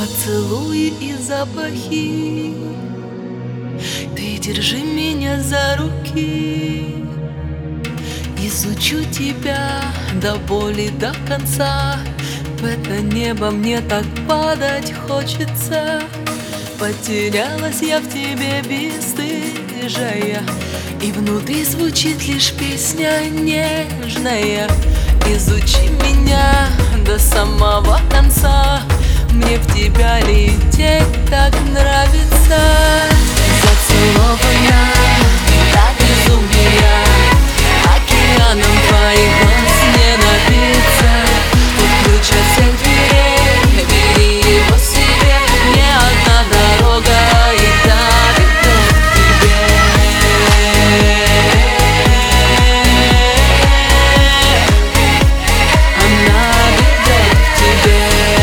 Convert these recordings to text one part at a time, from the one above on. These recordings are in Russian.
поцелуи и запахи. Ты держи меня за руки, изучу тебя до боли, до конца. В это небо мне так падать хочется. Потерялась я в тебе бесстыжая, и внутри звучит лишь песня нежная. Изучи меня до самого конца, мне в тебя лететь так нравится. Зацелована до безумия, океаном твоих глаз не напиться. Тут ключ от всех дверей, бери его себе. Не одна дорога, и та ведет к тебе. Она ведет к тебе.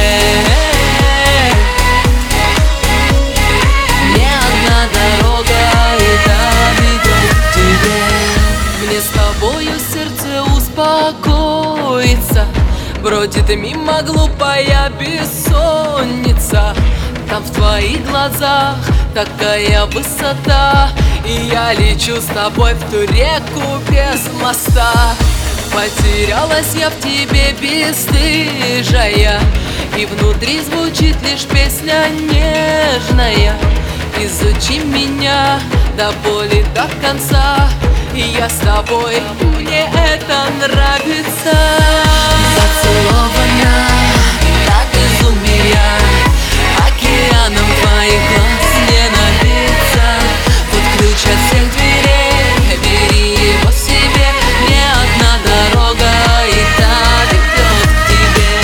Не одна дорога, и та ведет к тебе. Мне с тобою сердце успокоится, бродит мимо глупая бессонница. Там в твоих глазах такая высота, и я лечу с тобой в ту реку без моста. Потерялась я в тебе бесстыжая, и внутри звучит лишь песня нежная. Изучи меня до боли, до конца, и я с тобой, мне это нравится. Зацелована до безумия, океаном твоих глаз не напиться. Вот ключ от всех дверей, бери его себе. Не одна дорога, и та ведет к тебе.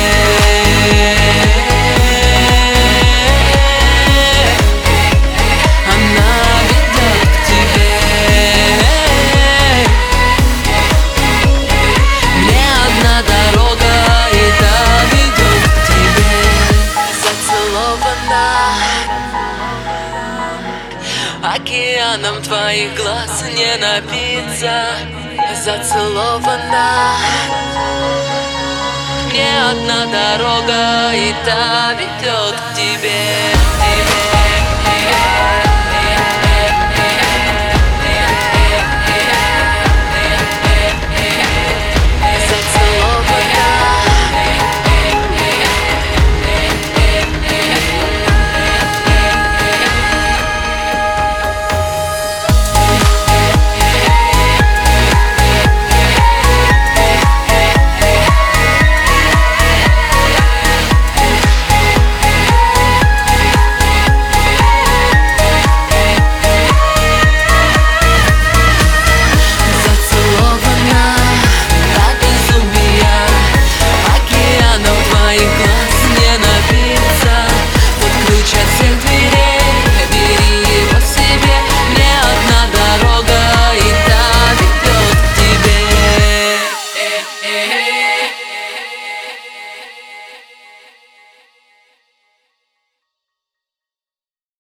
Она ведет к тебе. Не одна дорога, и та ведет к тебе. Зацелована океаном твоих глаз не напиться. Зацелована. Не одна дорога, и та ведет к тебе.